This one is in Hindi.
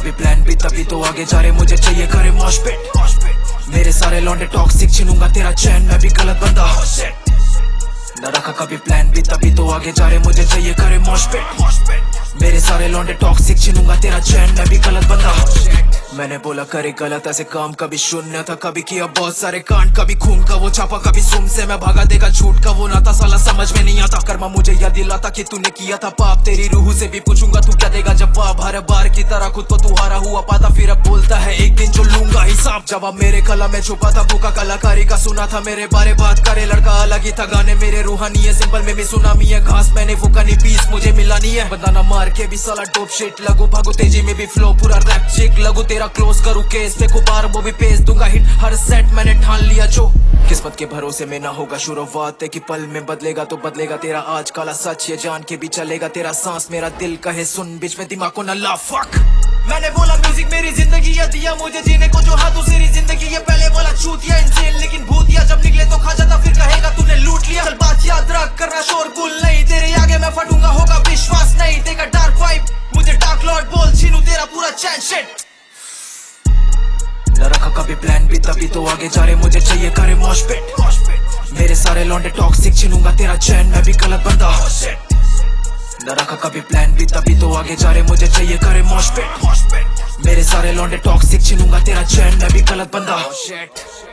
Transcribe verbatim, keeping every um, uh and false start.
कभी प्लान भी तभी तो आगे जा रहे, मुझे चाहिए करे मॉशपिट। मेरे सारे लौंडे टॉक्सिक, छीनूंगा तेरा चैन, मैं भी गलत बंदा। न रखा कभी प्लान भी तभी तो आगे जा रहे, मुझे चाहिए करे मॉशपिट। मेरे सारे लौंडे टॉक्सिक, छीनूंगा तेरा चैन, मैं भी गलत बंदा। मैंने बोला करे गलत ऐसे काम, कभी शून्य था, कभी किया बहुत सारे कांड, कभी खून का वो छापा, कभी सुम से मैं भागा देगा झूठ का वो नाता, साला समझ में नहीं आता। कर्मा मुझे याद दिलाता कि तूने किया था पाप, तेरी रूह से भी पूछूंगा तू क्या देगा जवाब। हर बार की तरह खुद को तू हारा हुआ पाता, फिर अब बोलता है एक दिन जो लूंगा हिसाब। जवाब मेरे कला में छुपा था, भूखा कलाकारी का सुना था, मेरे बारे बात करे लड़का अलग ही था। गाने मेरे रूहानी है, सिंपल में भी सुनामी है, घास मैंने वो कनी पीस मुझे मिला नहीं है। बंदा ना मार के भी साला डोप शिट लगू, भागो तेजी में भी फ्लो पूरा रैप चिक लगू, तेरा क्लोज करूँ केस पे कुबार वो भी पेश दूंगा हिट, हर सेट मैंने ठान लिया। जो किस्मत के भरोसे में ना होगा शुरुआत है कि पल में बदलेगा तो बदलेगा तेरा आज, काला सच ये जान के भी चलेगा तेरा सांस। मेरा दिल कहे सुन, बीच में दिमाग को न ला फक। मैंने बोला म्यूजिक मेरी जिंदगी, या दिया मुझे जीने को जो हाथों से जिंदगी, ये पहले बोला चूतिया इंसान लेकिन भूतिया, जब निकले तो खा जाता फिर कहेगा तूने लूट लिया। चल बात याद रख, करना शोरगुल नहीं, तेरे आगे मैं फटूंगा होगा विश्वास नहीं। तेरा डार्क वाइब मुझे डार्क लॉर्ड बोल, छीनू तेरा पूरा चैन शिट। न रखा कभी प्लान भी तभी तो आगे जा रहे, मुझे चाहिए करे मॉशपिट। मेरे सारे लौंडे टॉक्सिक, छीनूंगा तेरा चैन, मैं भी गलत बंदा। न रखा कभी प्लान भी तभी तो आगे जा रहे, मुझे चाहिए करे मॉशपिट। मेरे सारे लौंडे टॉक्सिक, छीनूंगा तेरा चैन, मैं भी गलत बंदा।